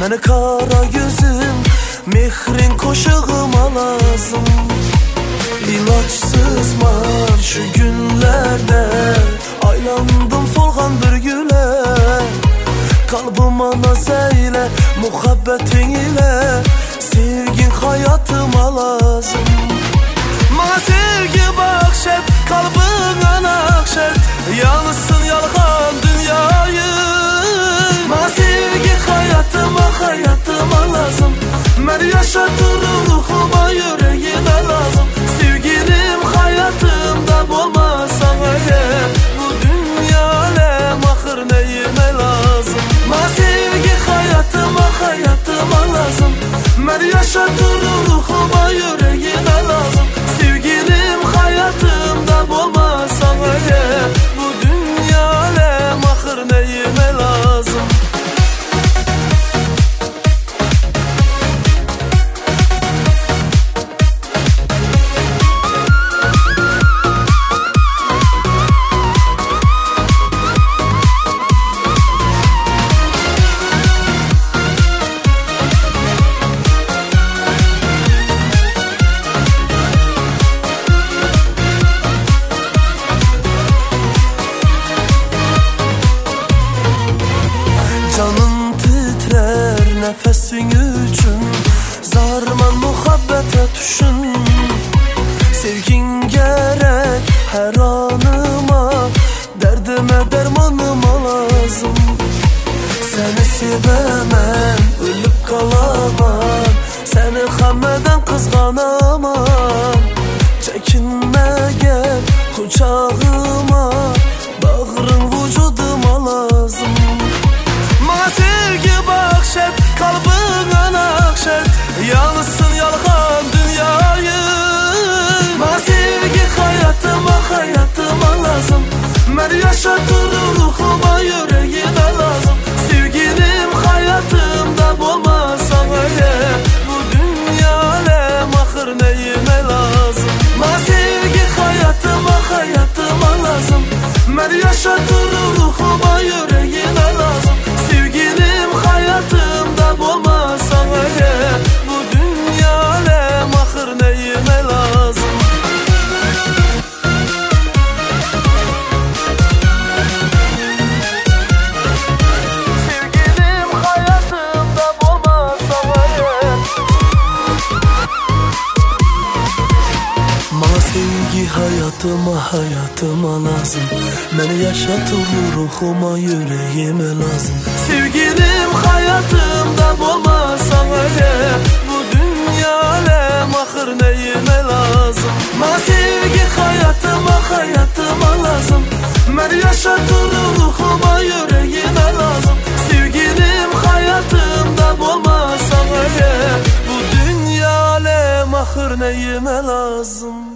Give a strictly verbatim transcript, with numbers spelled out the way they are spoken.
Məni kara gözüm, mehrin koşağıma lazım. İlaçsız var şu günlerde, aylandım solğan bir güle. Kalbıma naz eyle, muhabbetin ile, sevgin hayatıma lazım. Bana sevgi bahşet, kalbına nakşet, yalnızsın yalğan dünyayı. Bana sevgi hayatıma, hayatıma lazım. Ben yaşatır ruhuma, yüreğime lazım. Sevgilim hayatımda olmasan eğer, bu dünya alem ahır neyime lazım. Bana sevgi hayatıma, hayatıma lazım. Ben yaşatır ruhuma, yüreğime lazım. Sevgilim hayatımda olmasan eğer, bu dünya alem ahır neyime lazım. Canım titrer nefesin üçün, zarman muhabbete düşün. Sevgin gerek her anıma, derdime dermanıma lazım. Seni sevemem, ölüp kalamam, seni hameden kızganamam. Çekinme gel kucağıma, bağrın vücuduma lazım. Bana sevgi bahşet, kalbına nakşet, yalnızsın yalğan dünyayı. Bana sevgi hayatıma, hayatıma lazım. Ben yaşatır ruhuma, yüreğime lazım. Sevgilim hayatımda olmasan eğer, bu dünya alem ahır neyime lazım. Bana sevgi hayatıma, hayatıma lazım. Ben yaşatır ruhuma, yüreğime lazım. Sevgilim hayatımda olmasan eğer, bu dünya alem ahır neyime lazım. Sevgilim hayatımda olmasan eğer. Bana sevgi hayatıma, hayatıma lazım. Beni yaşatır ruhuma, yüreğime lazım. Sevgilim hayatımda olmasan eğer, bu dünya alem ahır neyime lazım. Bana sevgi hayatıma, hayatıma lazım. Beni yaşatır ruhuma, yüreğime lazım. Sevgilim hayatımda olmasan eğer, bu dünya alem ahır neyime lazım.